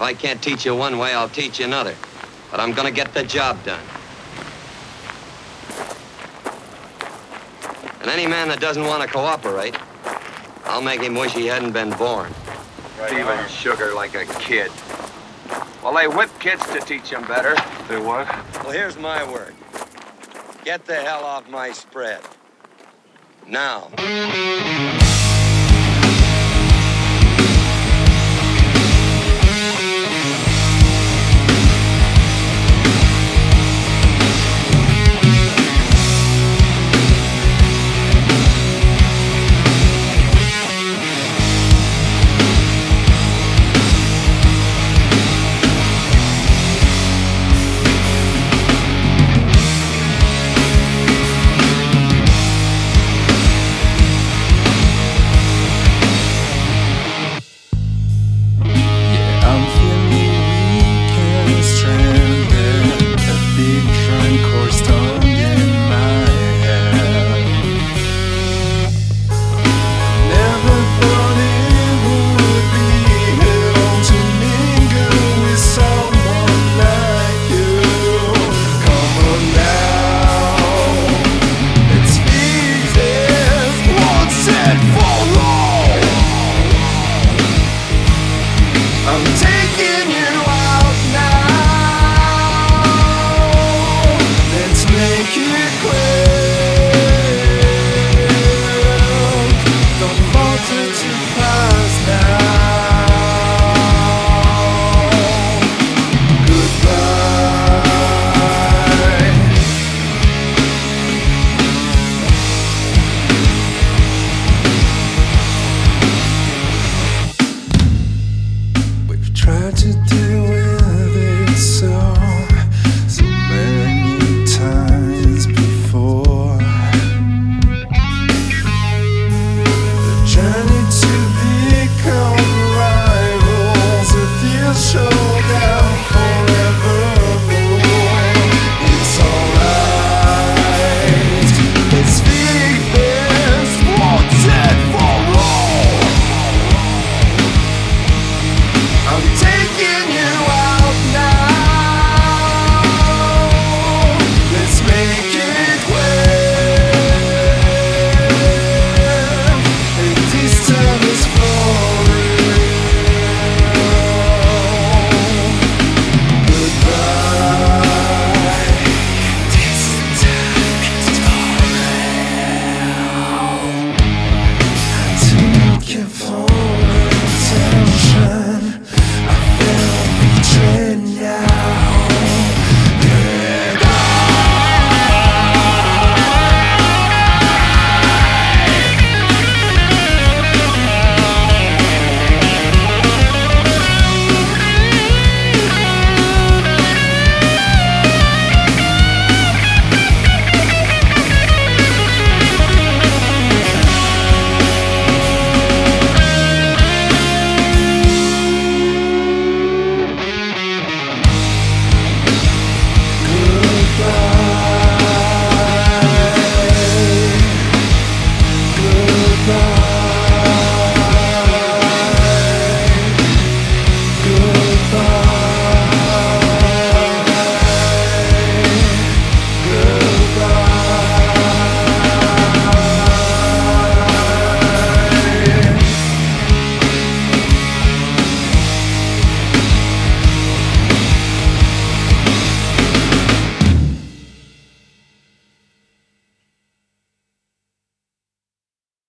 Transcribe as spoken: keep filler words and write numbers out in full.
I can't teach you one way, I'll teach you another. But I'm gonna get the job done. And any man that doesn't want to cooperate, I'll make him wish he hadn't been born. Stealing sugar like a kid. Well, they whip kids to teach them better. They what? Well, here's my word. Get the hell off my spread. Now.